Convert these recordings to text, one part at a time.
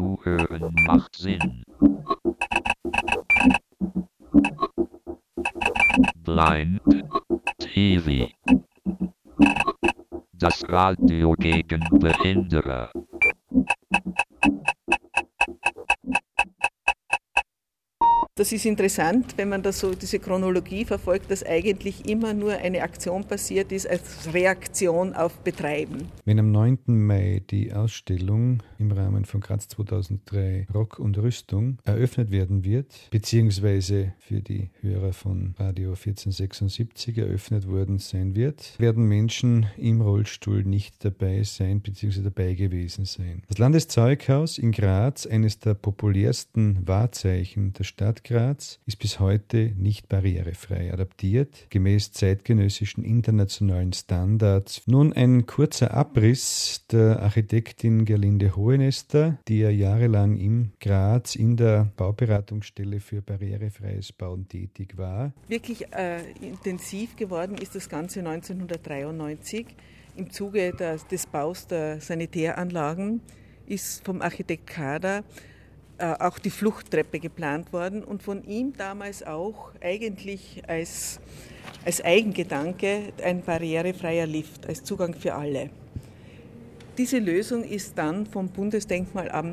Zuhören macht Sinn. Blind TV. Das Radio gegen Behinderer. Das ist interessant, wenn man das so diese Chronologie verfolgt, dass eigentlich immer nur eine Aktion passiert ist als Reaktion auf Betreiben. Wenn am 9. Mai die Ausstellung im Rahmen von Graz 2003 Rock und Rüstung eröffnet werden wird, beziehungsweise für die Hörer von Radio 1476 eröffnet worden sein wird, werden Menschen im Rollstuhl nicht dabei sein, beziehungsweise dabei gewesen sein. Das Landeszeughaus in Graz, eines der populärsten Wahrzeichen der Stadt Graz, ist bis heute nicht barrierefrei adaptiert, gemäß zeitgenössischen internationalen Standards. Nun ein kurzer Abriss der Architektin Gerlinde Hohenester, die ja jahrelang in Graz in der Bauberatungsstelle für barrierefreies Bauen tätig war. Wirklich intensiv geworden ist das Ganze 1993. Im Zuge des Baus der Sanitäranlagen ist vom Architekt Kader auch die Fluchttreppe geplant worden und von ihm damals auch eigentlich als Eigengedanke ein barrierefreier Lift, als Zugang für alle. Diese Lösung ist dann vom Bundesdenkmalamt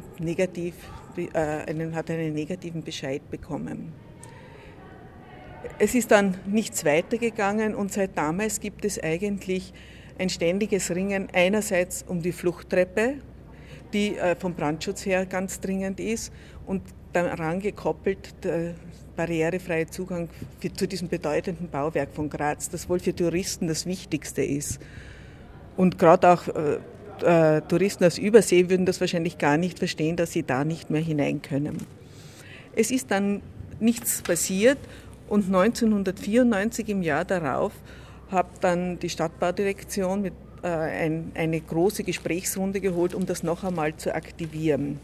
hat einen negativen Bescheid bekommen. Es ist dann nichts weitergegangen und seit damals gibt es eigentlich ein ständiges Ringen einerseits um die Fluchttreppe, die vom Brandschutz her ganz dringend ist und daran gekoppelt der barrierefreie Zugang zu diesem bedeutenden Bauwerk von Graz, das wohl für Touristen das Wichtigste ist. Und gerade auch Touristen aus Übersee würden das wahrscheinlich gar nicht verstehen, dass sie da nicht mehr hinein können. Es ist dann nichts passiert und 1994, im Jahr darauf, hat dann die Stadtbaudirektion mit eine große Gesprächsrunde geholt, um das noch einmal zu aktivieren.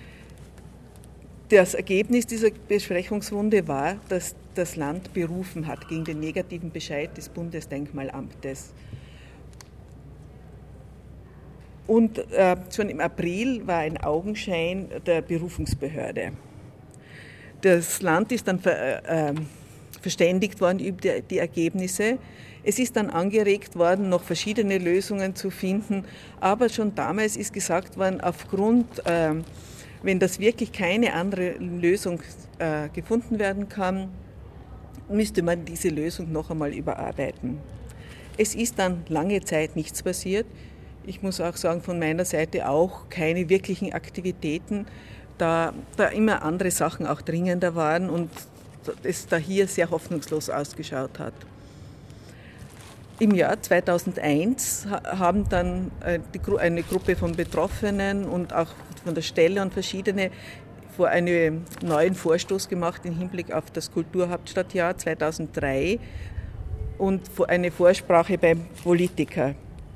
Das Ergebnis dieser Besprechungsrunde war, dass das Land berufen hat gegen den negativen Bescheid des Bundesdenkmalamtes. Und schon im April war ein Augenschein der Berufungsbehörde. Das Land ist dann verständigt worden über die Ergebnisse. Es ist dann angeregt worden, noch verschiedene Lösungen zu finden, aber schon damals ist gesagt worden, wenn das wirklich keine andere Lösung gefunden werden kann, müsste man diese Lösung noch einmal überarbeiten. Es ist dann lange Zeit nichts passiert. Ich muss auch sagen, von meiner Seite auch keine wirklichen Aktivitäten, da immer andere Sachen auch dringender waren und es da hier sehr hoffnungslos ausgeschaut hat. Im Jahr 2001 haben dann eine Gruppe von Betroffenen und auch von der Stelle und verschiedene einen neuen Vorstoß gemacht im Hinblick auf das Kulturhauptstadtjahr 2003 und eine Vorsprache beim Politiker.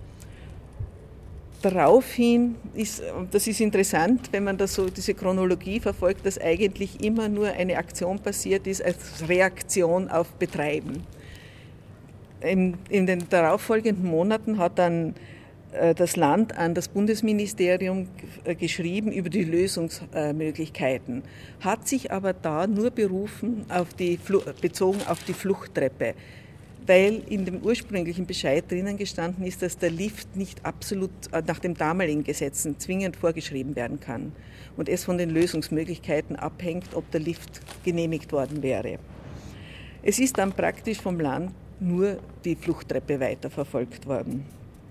Daraufhin das ist interessant, wenn man das so diese Chronologie verfolgt, dass eigentlich immer nur eine Aktion passiert ist als Reaktion auf Betreiben. In den darauffolgenden Monaten hat dann das Land an das Bundesministerium geschrieben über die Lösungsmöglichkeiten, hat sich aber da nur bezogen auf die Fluchttreppe, weil in dem ursprünglichen Bescheid drinnen gestanden ist, dass der Lift nicht absolut nach den damaligen Gesetzen zwingend vorgeschrieben werden kann und es von den Lösungsmöglichkeiten abhängt, ob der Lift genehmigt worden wäre. Es ist dann praktisch vom Land nur die Fluchttreppe weiterverfolgt worden.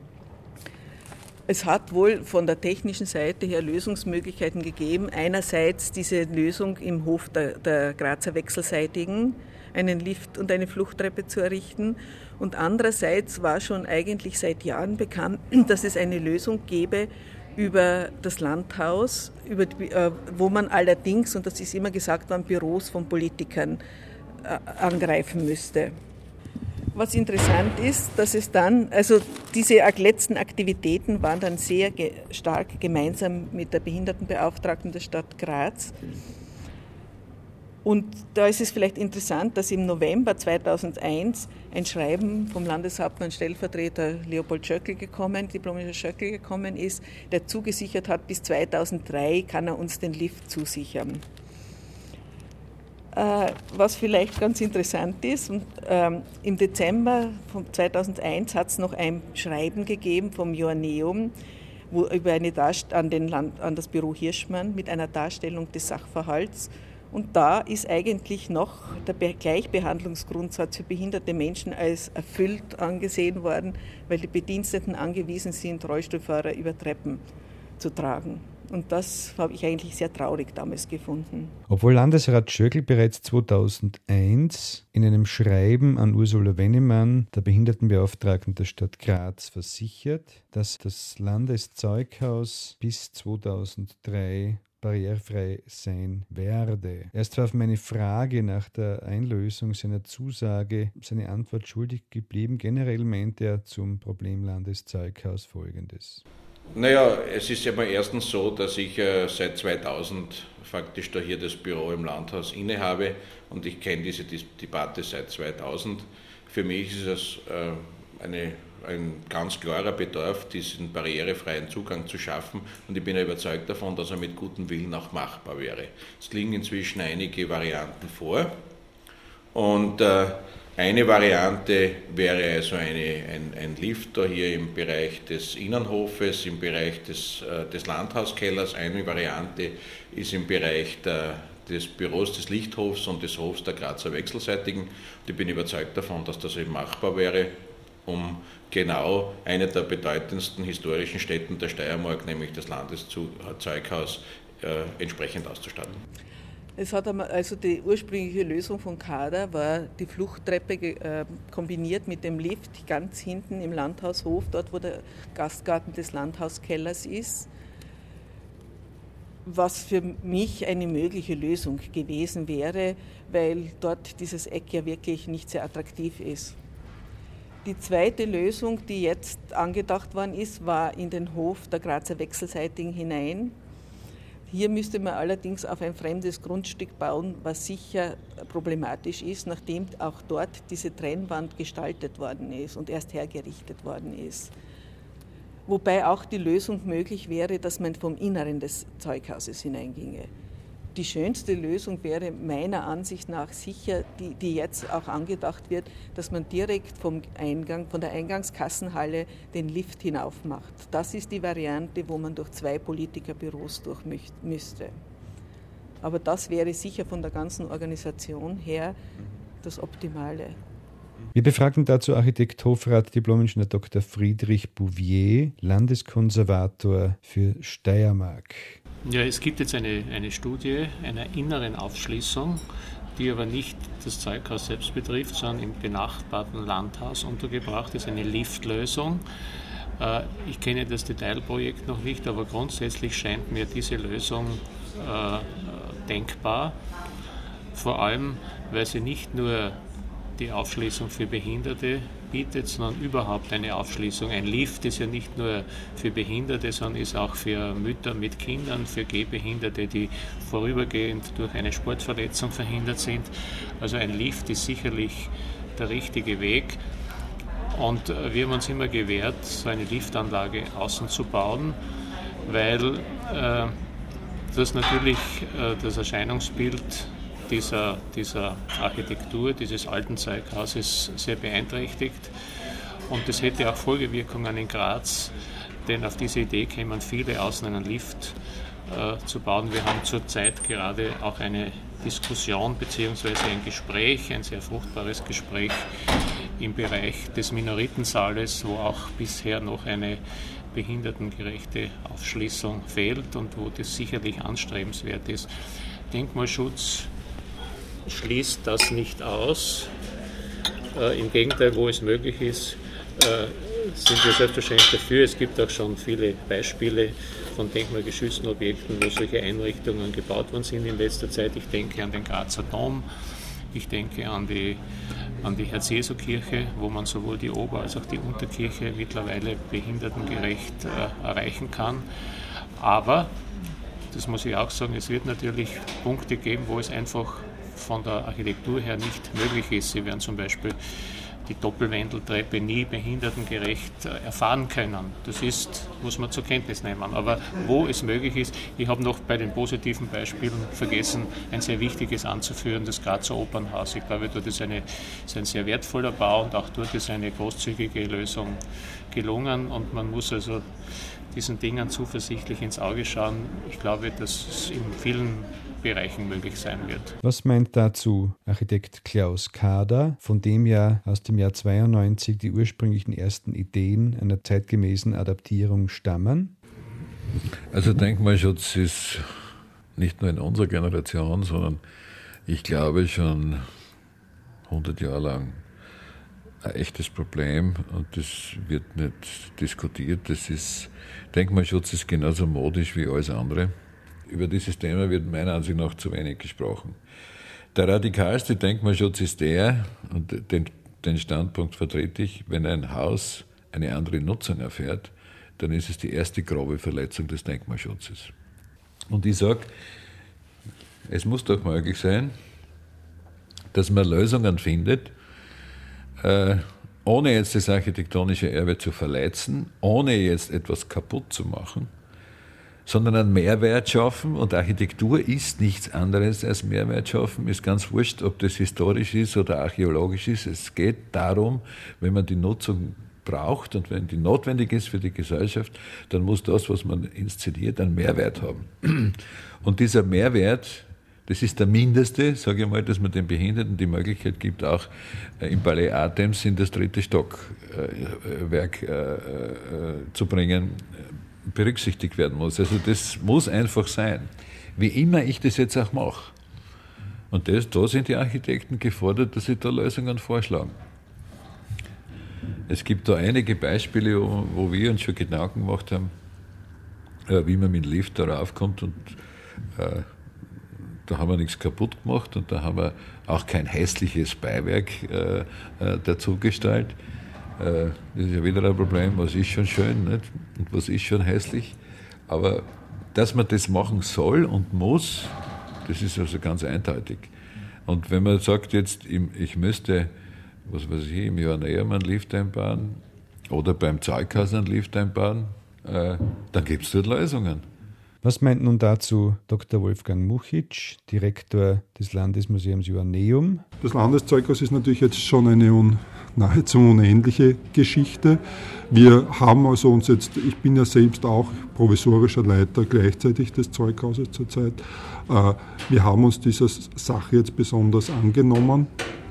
Es hat wohl von der technischen Seite her Lösungsmöglichkeiten gegeben. Einerseits diese Lösung im Hof der Grazer Wechselseitigen, einen Lift und eine Fluchttreppe zu errichten. Und andererseits war schon eigentlich seit Jahren bekannt, dass es eine Lösung gäbe über das Landhaus, wo man allerdings, und das ist immer gesagt worden, Büros von Politikern angreifen müsste. Was interessant ist, dass es dann, also diese letzten Aktivitäten waren dann sehr stark gemeinsam mit der Behindertenbeauftragten der Stadt Graz. Und da ist es vielleicht interessant, dass im November 2001 ein Schreiben vom Landeshauptmann Stellvertreter Leopold Schöckl diplomischer Schöckl gekommen ist, der zugesichert hat, bis 2003 kann er uns den Lift zusichern. Was vielleicht ganz interessant ist, im Dezember 2001 hat es noch ein Schreiben gegeben vom Joanneum an das Büro Hirschmann mit einer Darstellung des Sachverhalts. Und da ist eigentlich noch der Gleichbehandlungsgrundsatz für behinderte Menschen als erfüllt angesehen worden, weil die Bediensteten angewiesen sind, Rollstuhlfahrer über Treppen zu tragen. Und das habe ich eigentlich sehr traurig damals gefunden. Obwohl Landesrat Schöckl bereits 2001 in einem Schreiben an Ursula Wennemann, der Behindertenbeauftragten der Stadt Graz, versichert, dass das Landeszeughaus bis 2003 barrierefrei sein werde. Er ist zwar auf meine Frage nach der Einlösung seiner Zusage seine Antwort schuldig geblieben. Generell meint er zum Problem Landeszeughaus Folgendes. Naja, es ist ja mal erstens so, dass ich seit 2000 faktisch da hier das Büro im Landhaus innehabe und ich kenne diese Debatte seit 2000. Für mich ist es ein ganz klarer Bedarf, diesen barrierefreien Zugang zu schaffen und ich bin ja überzeugt davon, dass er mit gutem Willen auch machbar wäre. Es liegen inzwischen einige Varianten vor und eine Variante wäre also ein Lift da hier im Bereich des Innenhofes, im Bereich des Landhauskellers. Eine Variante ist im Bereich des Büros des Lichthofs und des Hofs der Grazer Wechselseitigen. Und ich bin überzeugt davon, dass das eben machbar wäre, um genau eine der bedeutendsten historischen Stätten der Steiermark, nämlich das Landeszeughaus, entsprechend auszustatten. Es hat also die ursprüngliche Lösung von Kader war die Fluchttreppe kombiniert mit dem Lift ganz hinten im Landhaushof, dort wo der Gastgarten des Landhauskellers ist, was für mich eine mögliche Lösung gewesen wäre, weil dort dieses Eck ja wirklich nicht sehr attraktiv ist. Die zweite Lösung, die jetzt angedacht worden ist, war in den Hof der Grazer Wechselseitigen hinein. Hier müsste man allerdings auf ein fremdes Grundstück bauen, was sicher problematisch ist, nachdem auch dort diese Trennwand gestaltet worden ist und erst hergerichtet worden ist. Wobei auch die Lösung möglich wäre, dass man vom Inneren des Zeughauses hineinginge. Die schönste Lösung wäre meiner Ansicht nach sicher, die jetzt auch angedacht wird, dass man direkt von der Eingangskassenhalle den Lift hinauf macht. Das ist die Variante, wo man durch 2 Politikerbüros durch müsste. Aber das wäre sicher von der ganzen Organisation her das Optimale. Wir befragten dazu Architekt Hofrat Diplom-Ingenieur Dr. Friedrich Bouvier, Landeskonservator für Steiermark. Ja, es gibt jetzt eine Studie einer inneren Aufschließung, die aber nicht das Zeughaus selbst betrifft, sondern im benachbarten Landhaus untergebracht ist, eine Liftlösung. Ich kenne das Detailprojekt noch nicht, aber grundsätzlich scheint mir diese Lösung denkbar, vor allem, weil sie nicht nur die Aufschließung für Behinderte bietet, sondern überhaupt eine Aufschließung. Ein Lift ist ja nicht nur für Behinderte, sondern ist auch für Mütter mit Kindern, für Gehbehinderte, die vorübergehend durch eine Sportverletzung verhindert sind. Also ein Lift ist sicherlich der richtige Weg. Und wir haben uns immer gewehrt, so eine Liftanlage außen zu bauen, weil das natürlich das Erscheinungsbild dieser Architektur, dieses alten Zeughauses sehr beeinträchtigt. Und das hätte auch Folgewirkungen in Graz, denn auf diese Idee kämen viele, außen einen Lift zu bauen. Wir haben zurzeit gerade auch eine Diskussion bzw. ein Gespräch, ein sehr fruchtbares Gespräch im Bereich des Minoritensaales, wo auch bisher noch eine behindertengerechte Aufschließung fehlt und wo das sicherlich anstrebenswert ist. Denkmalschutz schließt das nicht aus. Im Gegenteil, wo es möglich ist, sind wir selbstverständlich dafür. Es gibt auch schon viele Beispiele von denkmalgeschützten Objekten, wo solche Einrichtungen gebaut worden sind in letzter Zeit. Ich denke an den Grazer Dom, ich denke an die Herz-Jesu-Kirche, wo man sowohl die Ober- als auch die Unterkirche mittlerweile behindertengerecht erreichen kann. Aber, das muss ich auch sagen, es wird natürlich Punkte geben, wo es einfach von der Architektur her nicht möglich ist. Sie werden zum Beispiel die Doppelwendeltreppe nie behindertengerecht erfahren können. Das muss man zur Kenntnis nehmen. Aber wo es möglich ist, ich habe noch bei den positiven Beispielen vergessen, ein sehr wichtiges anzuführen, das Grazer Opernhaus. Ich glaube, dort ist ein sehr wertvoller Bau und auch dort ist eine großzügige Lösung gelungen und man muss also diesen Dingen zuversichtlich ins Auge schauen. Ich glaube, dass es in vielen Bereichen möglich sein wird. Was meint dazu Architekt Klaus Kader, von dem ja aus dem Jahr 92 die ursprünglichen ersten Ideen einer zeitgemäßen Adaptierung stammen? Also Denkmalschutz ist nicht nur in unserer Generation, sondern ich glaube schon 100 Jahre lang ein echtes Problem und das wird nicht diskutiert. Denkmalschutz ist genauso modisch wie alles andere. Über dieses Thema wird meiner Ansicht nach zu wenig gesprochen. Der radikalste Denkmalschutz ist der, und den Standpunkt vertrete ich, wenn ein Haus eine andere Nutzung erfährt, dann ist es die erste grobe Verletzung des Denkmalschutzes. Und ich sage, es muss doch möglich sein, dass man Lösungen findet, ohne jetzt das architektonische Erbe zu verletzen, ohne jetzt etwas kaputt zu machen, sondern einen Mehrwert schaffen. Und Architektur ist nichts anderes als Mehrwert schaffen. Ist ganz wurscht, ob das historisch ist oder archäologisch ist. Es geht darum, wenn man die Nutzung braucht und wenn die notwendig ist für die Gesellschaft, dann muss das, was man inszeniert, einen Mehrwert haben. Und dieser Mehrwert, das ist der mindeste, sage ich mal, dass man den Behinderten die Möglichkeit gibt, auch im Palais Artems in das 3. Stockwerk zu bringen, berücksichtigt werden muss. Also das muss einfach sein, wie immer ich das jetzt auch mache. Und da sind die Architekten gefordert, dass sie da Lösungen vorschlagen. Es gibt da einige Beispiele, wo wir uns schon Gedanken gemacht haben, wie man mit dem Lift darauf kommt und da haben wir nichts kaputt gemacht und da haben wir auch kein hässliches Beiwerk dazu gestaltet. Das ist ja wieder ein Problem, was ist schon schön, nicht? Und was ist schon hässlich. Aber dass man das machen soll und muss, das ist also ganz eindeutig. Und wenn man sagt jetzt, ich müsste, was weiß ich, im Johanneum einen Lift einbauen oder beim Zeughaus einen Lift einbauen, dann gibt es dort Lösungen. Was meint nun dazu Dr. Wolfgang Muchitsch, Direktor des Landesmuseums Joanneum? Das Landeszeughaus ist natürlich jetzt schon eine nahezu unendliche Geschichte. Wir haben also uns jetzt, ich bin ja selbst auch provisorischer Leiter gleichzeitig des Zeughauses zurzeit, wir haben uns dieser Sache jetzt besonders angenommen.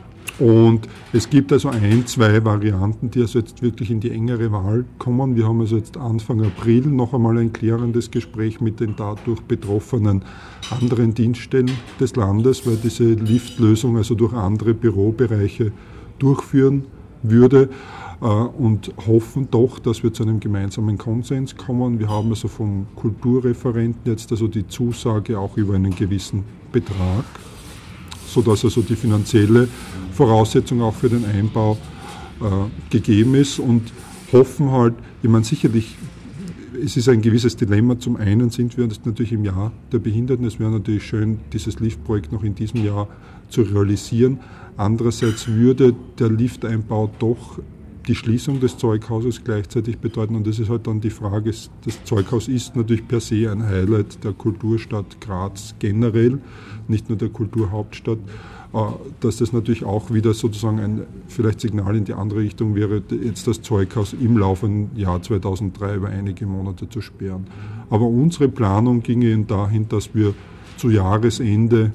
Und es gibt also 2 Varianten, die also jetzt wirklich in die engere Wahl kommen. Wir haben also jetzt Anfang April noch einmal ein klärendes Gespräch mit den dadurch betroffenen anderen Dienststellen des Landes, weil diese Liftlösung also durch andere Bürobereiche durchführen würde und hoffen doch, dass wir zu einem gemeinsamen Konsens kommen. Wir haben also vom Kulturreferenten jetzt also die Zusage auch über einen gewissen Betrag, sodass also die finanzielle Voraussetzung auch für den Einbau gegeben ist und hoffen halt, ich meine sicherlich, es ist ein gewisses Dilemma. Zum einen sind wir jetzt natürlich im Jahr der Behinderten, es wäre natürlich schön, dieses Liftprojekt noch in diesem Jahr zu realisieren. Andererseits würde der Lifteinbau doch die Schließung des Zeughauses gleichzeitig bedeuten und das ist halt dann die Frage, das Zeughaus ist natürlich per se ein Highlight der Kulturstadt Graz generell, nicht nur der Kulturhauptstadt, dass das natürlich auch wieder sozusagen ein vielleicht Signal in die andere Richtung wäre, jetzt das Zeughaus im laufenden Jahr 2003 über einige Monate zu sperren. Aber unsere Planung ging eben dahin, dass wir zu Jahresende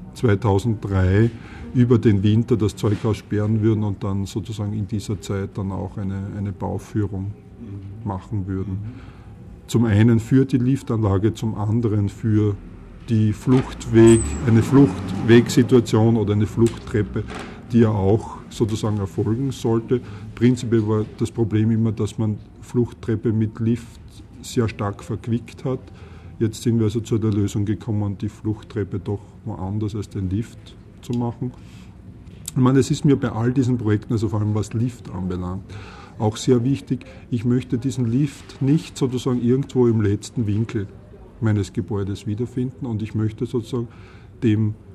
2003 über den Winter das Zeughaus sperren würden und dann sozusagen in dieser Zeit dann auch eine Bauführung machen würden. Zum einen für die Liftanlage, zum anderen für die eine Fluchtwegsituation oder eine Fluchttreppe, die ja auch sozusagen erfolgen sollte. Prinzipiell war das Problem immer, dass man Fluchttreppe mit Lift sehr stark verquickt hat. Jetzt sind wir also zu der Lösung gekommen, die Fluchttreppe doch woanders als den Lift zu machen. Ich meine, es ist mir bei all diesen Projekten, also vor allem was Lift anbelangt, auch sehr wichtig, ich möchte diesen Lift nicht sozusagen irgendwo im letzten Winkel meines Gebäudes wiederfinden und ich möchte sozusagen dem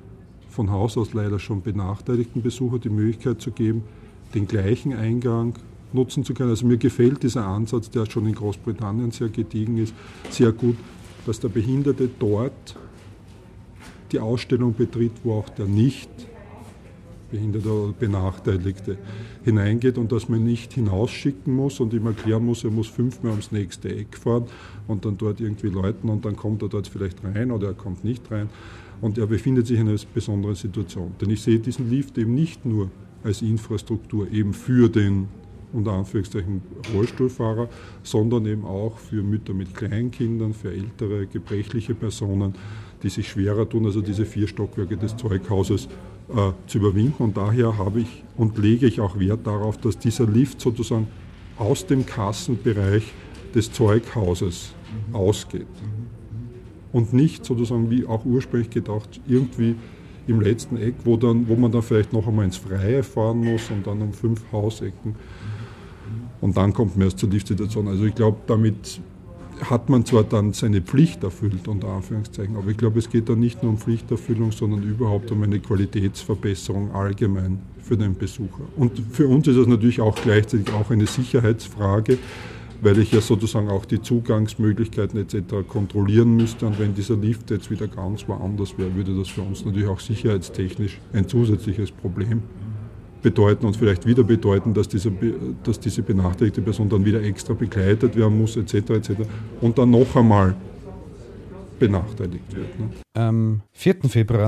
von Haus aus leider schon benachteiligten Besucher die Möglichkeit zu geben, den gleichen Eingang nutzen zu können. Also mir gefällt dieser Ansatz, der schon in Großbritannien sehr gediegen ist, sehr gut, dass der Behinderte dort die Ausstellung betritt, wo auch der Nicht-Behinderte oder Benachteiligte hineingeht und dass man nicht hinausschicken muss und ihm erklären muss, er muss 5-mal ums nächste Eck fahren und dann dort irgendwie läuten und dann kommt er dort vielleicht rein oder er kommt nicht rein und er befindet sich in einer besonderen Situation. Denn ich sehe diesen Lift eben nicht nur als Infrastruktur eben für den unter Anführungszeichen Rollstuhlfahrer, sondern eben auch für Mütter mit Kleinkindern, für ältere, gebrechliche Personen, die sich schwerer tun, also diese 4 Stockwerke des Zeughauses zu überwinden. Und daher habe ich und lege ich auch Wert darauf, dass dieser Lift sozusagen aus dem Kassenbereich des Zeughauses ausgeht. Und nicht sozusagen, wie auch ursprünglich gedacht, irgendwie im letzten Eck, wo man dann vielleicht noch einmal ins Freie fahren muss und dann um 5 Hausecken. Und dann kommt man erst zur Liftsituation. Also ich glaube, damit hat man zwar dann seine Pflicht erfüllt, unter Anführungszeichen, aber ich glaube, es geht dann nicht nur um Pflichterfüllung, sondern überhaupt um eine Qualitätsverbesserung allgemein für den Besucher. Und für uns ist es natürlich auch gleichzeitig auch eine Sicherheitsfrage, weil ich ja sozusagen auch die Zugangsmöglichkeiten etc. kontrollieren müsste. Und wenn dieser Lift jetzt wieder ganz woanders wäre, würde das für uns natürlich auch sicherheitstechnisch ein zusätzliches Problem bedeuten und vielleicht wieder bedeuten, dass diese benachteiligte Person dann wieder extra begleitet werden muss etc. und dann noch einmal benachteiligt wird. Ne? Am 4. Februar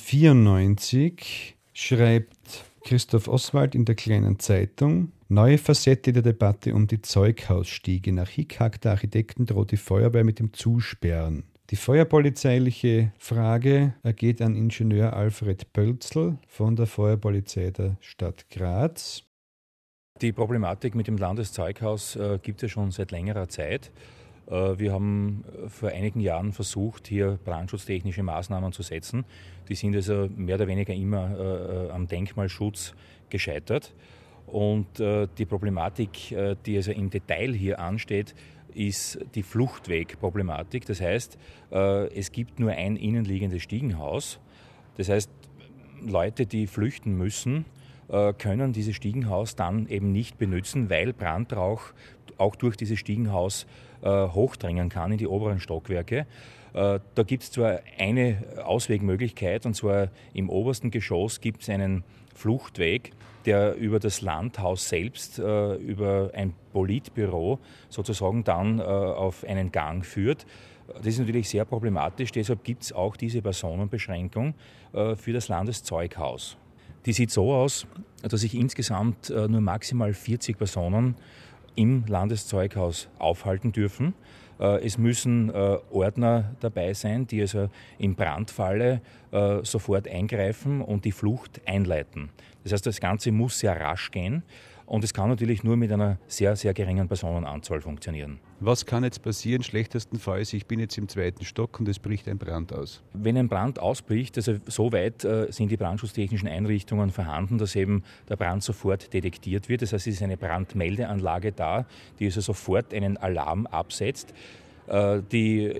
1994 schreibt Christoph Oswald in der Kleinen Zeitung: Neue Facette der Debatte um die Zeughausstiege. Nach Hickhack der Architekten droht die Feuerwehr mit dem Zusperren. Die feuerpolizeiliche Frage ergeht an Ingenieur Alfred Pölzl von der Feuerpolizei der Stadt Graz. Die Problematik mit dem Landeszeughaus gibt es schon seit längerer Zeit. Wir haben vor einigen Jahren versucht, hier brandschutztechnische Maßnahmen zu setzen. Die sind also mehr oder weniger immer am Denkmalschutz gescheitert. Und die Problematik, die also im Detail hier ansteht, ist die Fluchtwegproblematik. Das heißt, es gibt nur ein innenliegendes Stiegenhaus. Das heißt, Leute, die flüchten müssen, können dieses Stiegenhaus dann eben nicht benutzen, weil Brandrauch auch durch dieses Stiegenhaus hochdringen kann in die oberen Stockwerke. Da gibt es zwar eine Auswegmöglichkeit, und zwar im obersten Geschoss gibt es einen Fluchtweg, der über das Landhaus selbst, über ein Politbüro sozusagen dann auf einen Gang führt. Das ist natürlich sehr problematisch, deshalb gibt es auch diese Personenbeschränkung für das Landeszeughaus. Die sieht so aus, dass sich insgesamt nur maximal 40 Personen im Landeszeughaus aufhalten dürfen. Es müssen Ordner dabei sein, die also im Brandfalle sofort eingreifen und die Flucht einleiten. Das heißt, das Ganze muss sehr rasch gehen und es kann natürlich nur mit einer sehr, sehr geringen Personenanzahl funktionieren. Was kann jetzt passieren? Schlechtestenfalls, ich bin jetzt im 2. Stock und es bricht ein Brand aus. Wenn ein Brand ausbricht, also so weit sind die brandschutztechnischen Einrichtungen vorhanden, dass eben der Brand sofort detektiert wird. Das heißt, es ist eine Brandmeldeanlage da, die also sofort einen Alarm absetzt. Die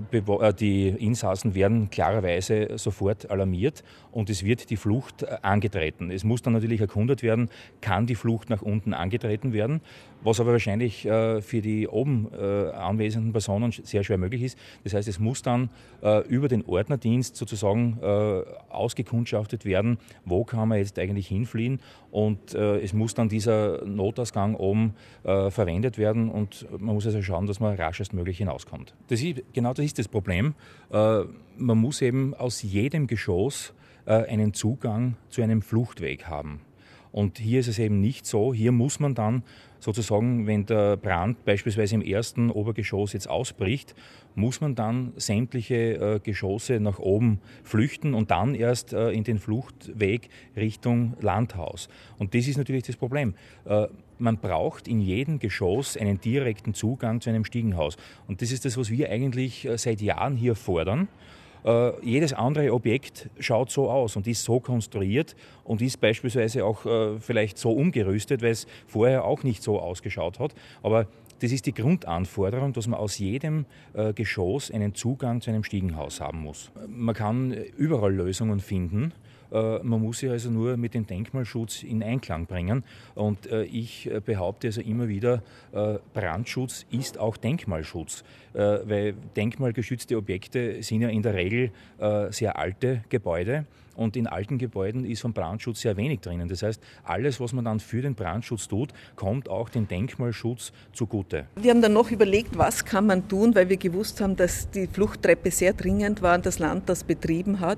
Insassen werden klarerweise sofort alarmiert und es wird die Flucht angetreten. Es muss dann natürlich erkundet werden, kann die Flucht nach unten angetreten werden, was aber wahrscheinlich für die oben anwesenden Personen sehr schwer möglich ist. Das heißt, es muss dann über den Ordnerdienst sozusagen ausgekundschaftet werden, wo kann man jetzt eigentlich hinfliehen, und es muss dann dieser Notausgang oben verwendet werden und man muss also schauen, dass man raschestmöglich hinauskommt. Genau das ist das Problem. Man muss eben aus jedem Geschoss einen Zugang zu einem Fluchtweg haben. Und hier ist es eben nicht so. Hier muss man dann sozusagen, wenn der Brand beispielsweise im ersten Obergeschoss jetzt ausbricht, muss man dann sämtliche Geschosse nach oben flüchten und dann erst in den Fluchtweg Richtung Landhaus. Und das ist natürlich das Problem. Man braucht in jedem Geschoss einen direkten Zugang zu einem Stiegenhaus. Und das ist das, was wir eigentlich seit Jahren hier fordern. Jedes andere Objekt schaut so aus und ist so konstruiert und ist beispielsweise auch vielleicht so umgerüstet, weil es vorher auch nicht so ausgeschaut hat. Aber Das ist die Grundanforderung, dass man aus jedem Geschoss einen Zugang zu einem Stiegenhaus haben muss. Man kann überall Lösungen finden. Man muss sie also nur mit dem Denkmalschutz in Einklang bringen. Und ich behaupte also immer wieder, Brandschutz ist auch Denkmalschutz. Weil denkmalgeschützte Objekte sind ja in der Regel sehr alte Gebäude. Und in alten Gebäuden ist vom Brandschutz sehr wenig drinnen. Das heißt, alles, was man dann für den Brandschutz tut, kommt auch dem Denkmalschutz zugute. Wir haben dann noch überlegt, was kann man tun, weil wir gewusst haben, dass die Fluchttreppe sehr dringend war und das Land das betrieben hat,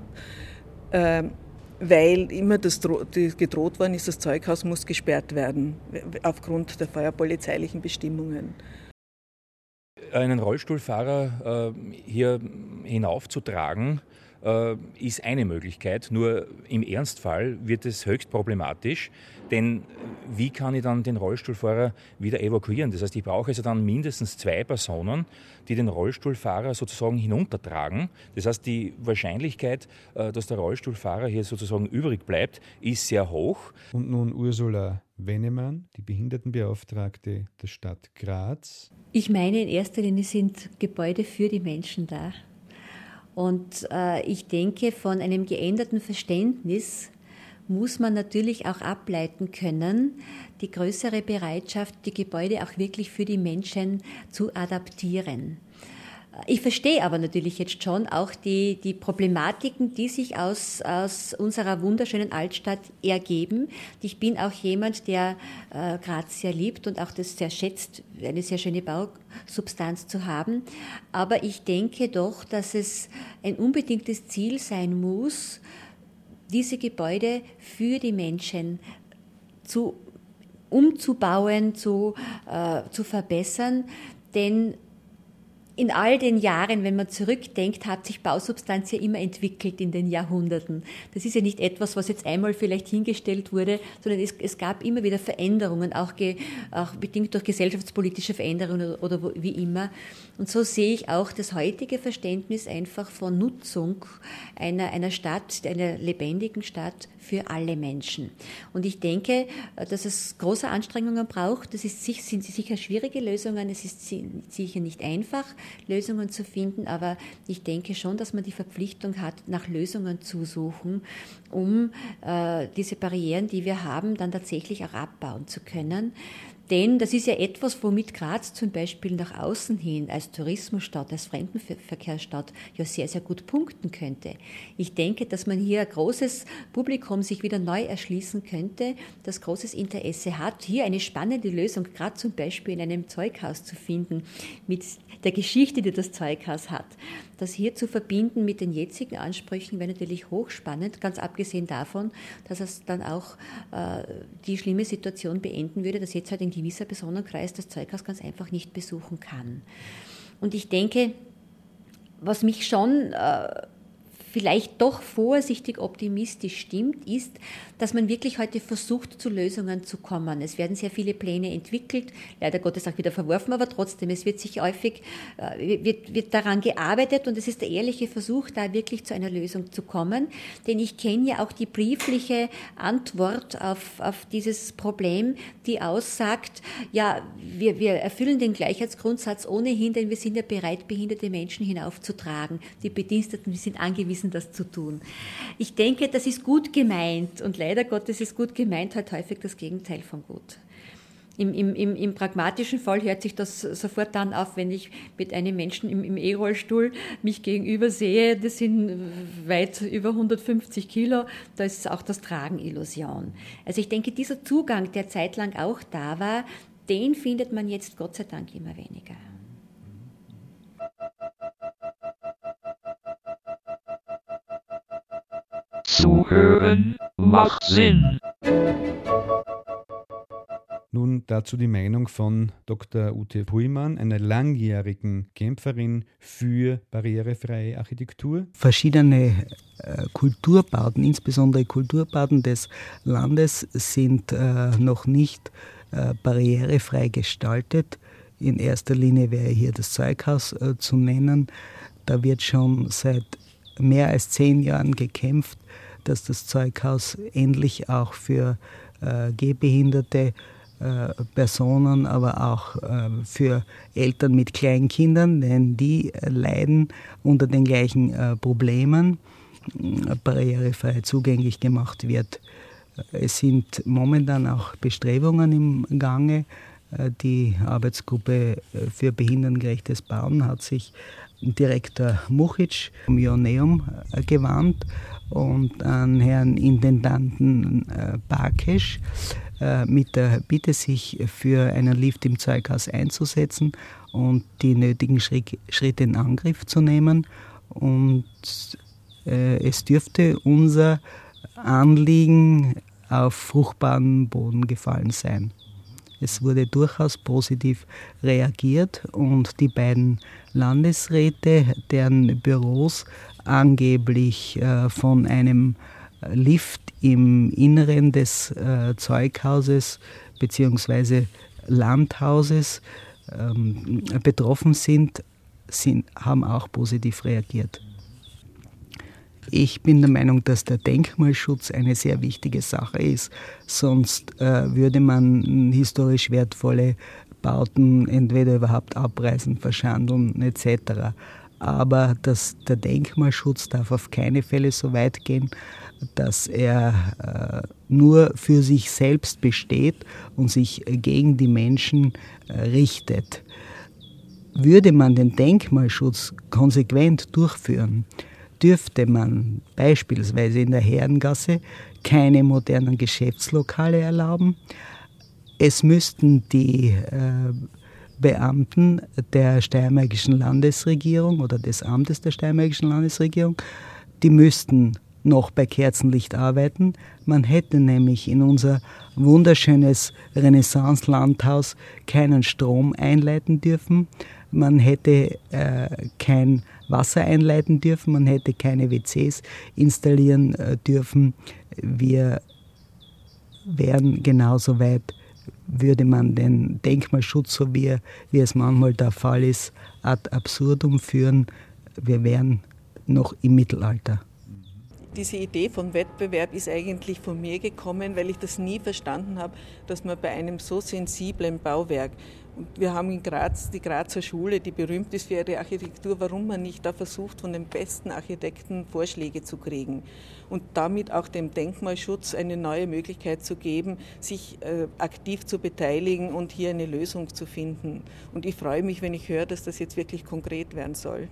weil immer gedroht worden ist, das Zeughaus muss gesperrt werden, aufgrund der feuerpolizeilichen Bestimmungen. Einen Rollstuhlfahrer hier hinaufzutragen, ist eine Möglichkeit, nur im Ernstfall wird es höchst problematisch, denn wie kann ich dann den Rollstuhlfahrer wieder evakuieren? Das heißt, ich brauche also dann mindestens 2 Personen, die den Rollstuhlfahrer sozusagen hinuntertragen. Das heißt, die Wahrscheinlichkeit, dass der Rollstuhlfahrer hier sozusagen übrig bleibt, ist sehr hoch. Und nun Ursula Wennemann, die Behindertenbeauftragte der Stadt Graz. Ich meine, in erster Linie sind Gebäude für die Menschen da. Und ich denke, von einem geänderten Verständnis muss man natürlich auch ableiten können, die größere Bereitschaft, die Gebäude auch wirklich für die Menschen zu adaptieren. Ich verstehe aber natürlich jetzt schon auch die Problematiken, die sich aus unserer wunderschönen Altstadt ergeben. Ich bin auch jemand, der Graz sehr liebt und auch das sehr schätzt, eine sehr schöne Bausubstanz zu haben. Aber ich denke doch, dass es ein unbedingtes Ziel sein muss, diese Gebäude für die Menschen umzubauen, zu verbessern. Denn in all den Jahren, wenn man zurückdenkt, hat sich Bausubstanz ja immer entwickelt in den Jahrhunderten. Das ist ja nicht etwas, was jetzt einmal vielleicht hingestellt wurde, sondern es gab immer wieder Veränderungen, auch bedingt durch gesellschaftspolitische Veränderungen oder wie immer. Und so sehe ich auch das heutige Verständnis einfach von Nutzung einer Stadt, einer lebendigen Stadt für alle Menschen. Und ich denke, dass es große Anstrengungen braucht. Sind sicher schwierige Lösungen. Es ist sicher nicht einfach, Lösungen zu finden, aber ich denke schon, dass man die Verpflichtung hat, nach Lösungen zu suchen, um diese Barrieren, die wir haben, dann tatsächlich auch abbauen zu können. Denn das ist ja etwas, womit Graz zum Beispiel nach außen hin als Tourismusstadt, als Fremdenverkehrsstadt ja sehr, sehr gut punkten könnte. Ich denke, dass man hier ein großes Publikum sich wieder neu erschließen könnte, das großes Interesse hat, hier eine spannende Lösung, gerade zum Beispiel in einem Zeughaus zu finden, mit der Geschichte, die das Zeughaus hat. Das hier zu verbinden mit den jetzigen Ansprüchen wäre natürlich hochspannend, ganz abgesehen davon, dass es dann auch die schlimme Situation beenden würde, dass jetzt halt ein gewisser Personenkreis das Zeughaus ganz einfach nicht besuchen kann. Und ich denke, was mich schon vielleicht doch vorsichtig optimistisch stimmt, ist, dass man wirklich heute versucht, zu Lösungen zu kommen. Es werden sehr viele Pläne entwickelt, leider Gottes auch wieder verworfen, aber trotzdem, es wird sich häufig wird daran gearbeitet und es ist der ehrliche Versuch, da wirklich zu einer Lösung zu kommen. Denn ich kenne ja auch die briefliche Antwort auf dieses Problem, die aussagt, ja, wir erfüllen den Gleichheitsgrundsatz ohnehin, denn wir sind ja bereit, behinderte Menschen hinaufzutragen. Die Bediensteten sind angewiesen, das zu tun. Ich denke, das ist gut gemeint und leider Gottes ist gut gemeint halt häufig das Gegenteil von gut. Im pragmatischen Fall hört sich das sofort dann auf, wenn ich mit einem Menschen im E-Rollstuhl mich gegenüber sehe, das sind weit über 150 Kilo, da ist auch das Tragen Illusion. Also ich denke, dieser Zugang, der zeitlang auch da war, den findet man jetzt Gott sei Dank immer weniger. Zuhören macht Sinn. Nun dazu die Meinung von Dr. Ute Puymann, einer langjährigen Kämpferin für barrierefreie Architektur. Verschiedene Kulturbauten, insbesondere Kulturbauten des Landes, sind noch nicht barrierefrei gestaltet. In erster Linie wäre hier das Zeughaus zu nennen. Da wird schon seit mehr als 10 Jahren gekämpft, dass das Zeughaus endlich auch für Gehbehinderte Personen, aber auch für Eltern mit kleinen Kindern, denn die leiden unter den gleichen Problemen, barrierefrei zugänglich gemacht wird. Es sind momentan auch Bestrebungen im Gange. Die Arbeitsgruppe für behindertengerechtes Bauen hat sich Direktor Muchic vom Ioneum gewandt und an Herrn Intendanten Barkesch mit der Bitte, sich für einen Lift im Zeughaus einzusetzen und die nötigen Schritte in Angriff zu nehmen. Und es dürfte unser Anliegen auf fruchtbaren Boden gefallen sein. Es wurde durchaus positiv reagiert und die beiden Landesräte, deren Büros angeblich von einem Lift im Inneren des Zeughauses bzw. Landhauses betroffen sind, haben auch positiv reagiert. Ich bin der Meinung, dass der Denkmalschutz eine sehr wichtige Sache ist. Sonst würde man historisch wertvolle Bauten entweder überhaupt abreißen, verschandeln etc. Aber der Denkmalschutz darf auf keine Fälle so weit gehen, dass er nur für sich selbst besteht und sich gegen die Menschen richtet. Würde man den Denkmalschutz konsequent durchführen, dürfte man beispielsweise in der Herrengasse keine modernen Geschäftslokale erlauben. Es müssten die Beamten der Steiermarkischen Landesregierung oder des Amtes der Steiermarkischen Landesregierung, die müssten noch bei Kerzenlicht arbeiten. Man hätte nämlich in unser wunderschönes Renaissance-Landhaus keinen Strom einleiten dürfen. Man hätte kein Wasser einleiten dürfen, man hätte keine WCs installieren dürfen. Wir wären genauso weit, würde man den Denkmalschutz, so wie es manchmal der Fall ist, ad absurdum führen. Wir wären noch im Mittelalter. Diese Idee von Wettbewerb ist eigentlich von mir gekommen, weil ich das nie verstanden habe, dass man bei einem so sensiblen Bauwerk, und wir haben in Graz die Grazer Schule, die berühmt ist für ihre Architektur, warum man nicht da versucht, von den besten Architekten Vorschläge zu kriegen und damit auch dem Denkmalschutz eine neue Möglichkeit zu geben, sich aktiv zu beteiligen und hier eine Lösung zu finden. Und ich freue mich, wenn ich höre, dass das jetzt wirklich konkret werden soll.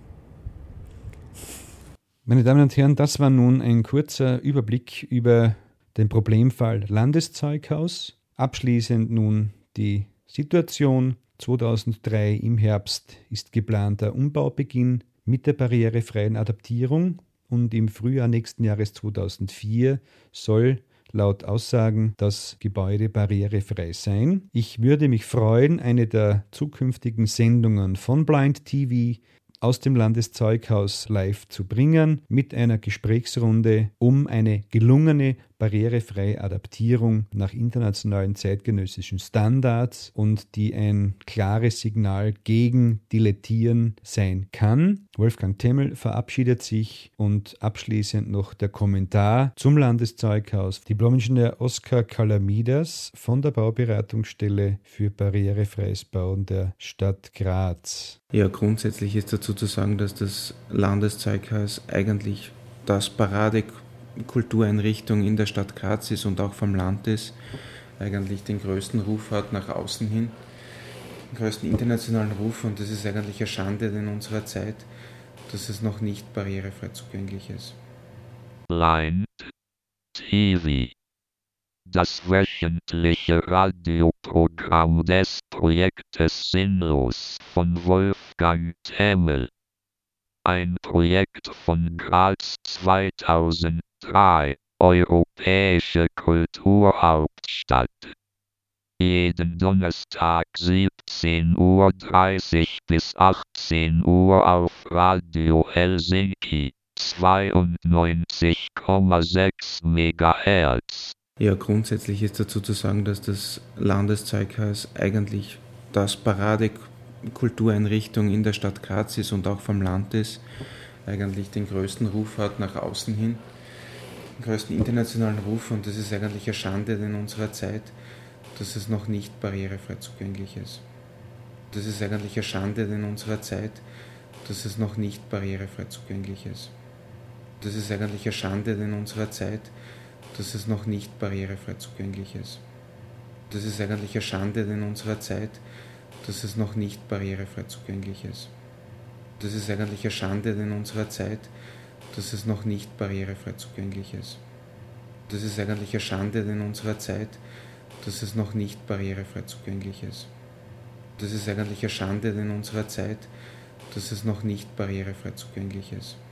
Meine Damen und Herren, das war nun ein kurzer Überblick über den Problemfall Landeszeughaus. Abschließend nun die Situation. 2003 im Herbst ist geplanter Umbaubeginn mit der barrierefreien Adaptierung und im Frühjahr nächsten Jahres 2004 soll laut Aussagen das Gebäude barrierefrei sein. Ich würde mich freuen, eine der zukünftigen Sendungen von Blind TV aus dem Landeszeughaus live zu bringen mit einer Gesprächsrunde um eine gelungene barrierefreie Adaptierung nach internationalen zeitgenössischen Standards und die ein klares Signal gegen Dilettieren sein kann. Wolfgang Temmel verabschiedet sich und abschließend noch der Kommentar zum Landeszeughaus. Diplom-Ingenieur Oskar Kalamidas von der Bauberatungsstelle für barrierefreies Bauen der Stadt Graz. Ja, grundsätzlich ist dazu zu sagen, dass das Landeszeughaus eigentlich das Paradekultureinrichtung in der Stadt Graz ist und auch vom Land ist, eigentlich den größten Ruf hat nach außen hin, den größten internationalen Ruf, und das ist eigentlich eine Schande in unserer Zeit, dass es noch nicht barrierefrei zugänglich ist. Blind TV. Das wöchentliche Radioprogramm des Projektes Sinnlos von Wolfgang Temmel. Ein Projekt von Graz 2003, Europäische Kulturhauptstadt. Jeden Donnerstag 17:30 Uhr bis 18 Uhr auf Radio Helsinki 92,6 MHz. Ja, grundsätzlich ist dazu zu sagen, dass das Landeszeughaus eigentlich das Paradekultureinrichtung in der Stadt Graz ist und auch vom Land ist, eigentlich den größten Ruf hat nach außen hin, den größten internationalen Ruf, und das ist eigentlich eine Schande in unserer Zeit, dass es noch nicht barrierefrei zugänglich ist. Das ist eigentlich eine Schande in unserer Zeit, dass es noch nicht barrierefrei zugänglich ist. Das ist eigentlich eine Schande in unserer Zeit, dass es noch nicht barrierefrei zugänglich ist. Das ist eigentlich eine Schande in unserer Zeit, dass es noch nicht barrierefrei zugänglich ist. Das ist eigentlich eine Schande in unserer Zeit, dass es noch nicht barrierefrei zugänglich ist. Das ist eigentlich eine Schande in unserer Zeit, dass es noch nicht barrierefrei zugänglich ist. Das ist eigentlich eine Schande in unserer Zeit, dass es noch nicht barrierefrei zugänglich ist.